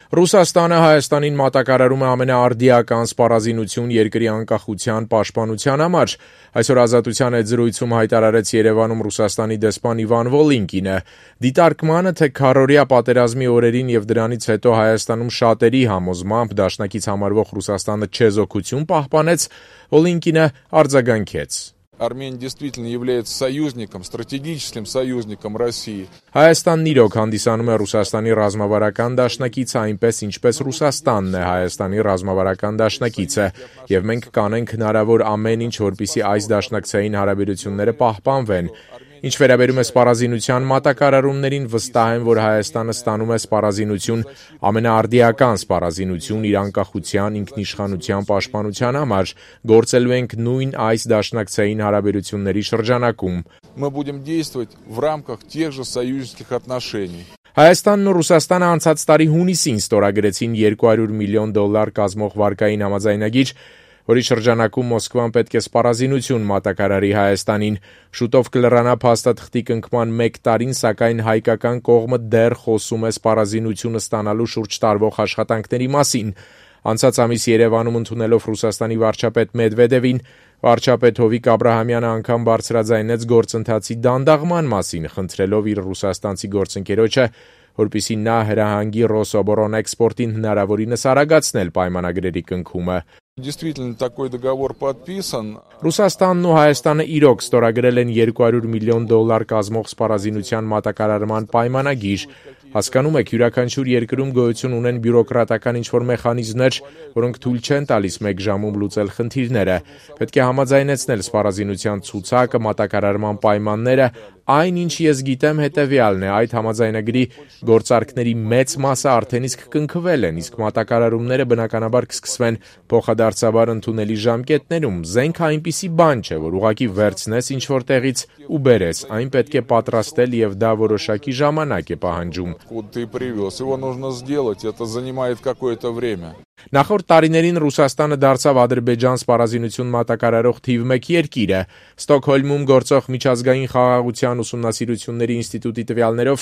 Ռուսաստանը Հայաստանին մատակարարում է ամենաարդիական սպառազինություն երկրի անկախության պաշտպանության համար։ Այսօր Ազատության հետզրույցում հայտարարեց Երևանում Ռուսաստանի դեսպան Իվան Վոլինկինը։ Դիտարկմանը, թե քառօրյա պատերազմի օրերին եւ դրանից հետո Հայաստանում շատերի համոզմամբ դաշնակից համարվող Ռուսաստանը չեզոքություն պահպանեց, Վոլինկինը արձագանքեց. Армения действительно является союзником, стратегическим союзником России. Հայաստանն իրոք հանդիսանում է Ռուսաստանի ռազմավարական դաշնակիցը, այնպես ինչպես Ռուսաստանն է Հայաստանի ռազմավարական դաշնակիցը, եւ մենք կանենք հնարավոր ամեն ինչ, որպեսզի այս դաշնակցային հարաբերությունները պահպանվեն։ Ինչ վերաբերում է սպառազինության մատակարարումներին, վստահ եմ, որ Հայաստանը ստանում է սպառազինություն, ամենաարդիական սպառազինություն իր անկախության, ինքնիշխանության պաշտպանության համար, գործելու ենք նույն այս դաշնակցային հարաբերությունների շրջանակում։ Мы будем действовать в рамках тех же союзнических отношений. Հայաստանն ու Ռուսաստանը անցած տարի հունիսին ստորագրեցին $200 միլիոն կազմող վարկային համաձայնագիր, որի շրջանակում Մոսկվան պետք է սպառազինություն մատակարարի Հայաստանին։ Շուտով կլրանա փաստաթղթի կնքման 1 տարին, սակայն հայկական կողմը դեռ խոսում է սպառազինությունը ստանալու շուրջ տարվող աշխատանքների մասին։ Անցած ամիս Երևանում ընդունելով Ռուսաստանի վարչապետ Մեդվեդևին, վարչապետ Հովիկ Աբրահամյանը անգամ բարձրաձայնեց գործընթացի դանդաղման մասին, խնդրելով իր ռուսաստանցի գործընկերոջը, որպեսզի նա հրահանգի Ռոսոբոռնէքսպորտին հնարավորինս արագացնել պայմանագրերի կնքումը։ Действительно, такой договор подписан. Ռուսաստանն ու Հայաստանը իրոք ստորագրել են $200 միլիոն կազմող սպառազինության մատակարարման պայմանագիր։ Հասկանում եք, յուրաքանչյուր երկրում գոյություն ունեն բյուրոկրատական ինչ-որ մեխանիզմներ, որոնք թույլ չեն տալիս 1 ժամում լուծել խնդիրները։ Պետք է համաձայնեցնել սպառազինության ցուցակը, մատակարարման պայմանները։ Այն, ինչ ես գիտեմ, հետևյալն է. այդ համաձայնագրի գործարքների մեծ մասը արդեն իսկ կնքվել են, իսկ մատակարարումները բնականաբար կսկսվեն փոխադարձաբար ընդունելի ժամկետներում։ Զենք այնպիսի բան չէ, որ ուղղակի վերցնես ինչ-որ տեղից ու բերես, այն պետք է պատրաստել եւ դա որոշակի ժամանակ է պահանջում։ Откуда ты привез? Его нужно сделать, это занимает какое-то время. Նախորդ տարիներին Ռուսաստանը դարձավ Ադրբեջան սպառազինություն մատակարարող թիվ 1 երկիրը։ Ստոկհոլմում գործող միջազգային խաղաղության ուսումնասիրությունների ինստիտուտի տվյալներով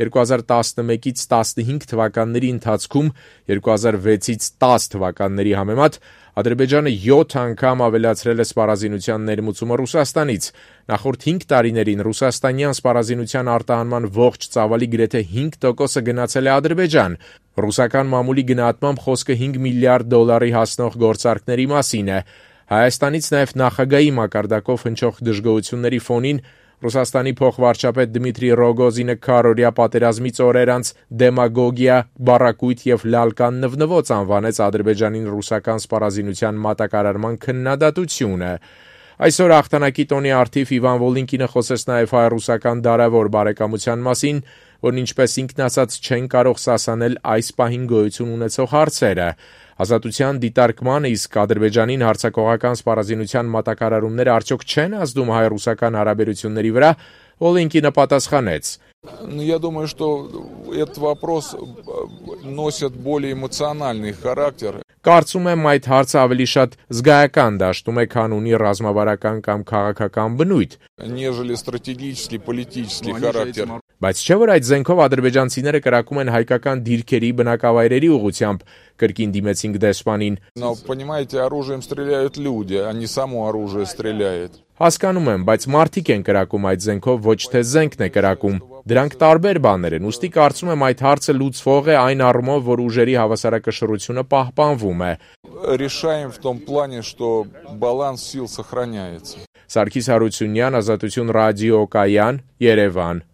2011-ից 15 թվականների ընթացքում 2006-ից 10 թվականների համեմատ Ադրբեջանը 7 անգամ ավելացրել է սպառազինության ներմուծումը Ռուսաստանից։ Նախորդ 5 տարիներին ռուսաստանյան սպառազինության արտահանման ողջ ծավալի գրեթե 5%-ը գնացել է Ադրբեջան։ Ռուսական մամուլի գնահատմամբ խոսքը $5 միլիարդ հասնող գործարքների մասին է։ Հայաստանից նաև նախագահի մակարդակով հնչող դժգոհությունների ֆոնին Ռուսաստանի փոխվարչապետ Դմիտրի Ռոգոզինը քառօրյա պատերազմից օրեր անց դեմագոգիա, բառակույտ եւ լալկան նվնվոց անվանեց Ադրբեջանին ռուսական սպառազինության մատակարարման քննադատությունը։ Այսօր հաղթանակի տոնի առթիվ Իվան Վոլինկինը խոսեց նաև հայ-ռուսական դարավոր բարեկամության մասին, որն ինչպես ինքն ասաց չեն կարող սասանել այս պահին գոյություն ունեցող հարցերը։ Ազատության դիտարկմանը իսկ Ադրբեջանին հարձակողական սպառազինության մատակարարումները արդյոք չեն ազդում հայ-ռուսական հարաբերությունների վրա, Վոլինկինը պատասխանեց. Я думаю, что этот вопрос носит более эмоциональный характер. Կարծում եմ այդ հարցը ավելի շատ զգայական դաշտում է, քան ունի ռազմավարական կամ քաղաքական բնույթ, нежели стратегический, политический характер. Բայց չէ՞ որ այդ զենքով ադրբեջանցիները կրակում են հայկական դիրքերի բնակավայրերի ուղղությամբ, կրկին դիմեցինք դեսպանին։ Но, понимаете, оружием стреляют люди, а не само оружие стреляет. Հասկանում եմ, բայց մարդիկ են կրակում այդ զենքով, ոչ թե զենքն է կրակում։ Դրանք տարբեր բաներ են, ուստի կարծում եմ այդ հարցը լուծվող է այն առումով, որ ուժերի հավասարակշռությունը պահպանվում է։ Решаем в том плане, что баланс сил сохраняется. Սարգիս Հարությունյան, Ազատություն ռադիոկայան, Երևան։